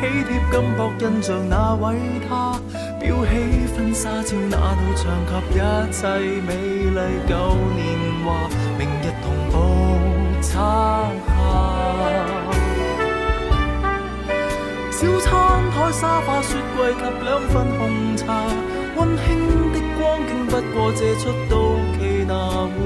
喜帖金箔印象那位他，裱起婚纱照那道墙及一切美丽旧年华，明日同步拆下。小餐台沙發雪櫃及2份紅茶，溫馨的光景不過借出到期拿回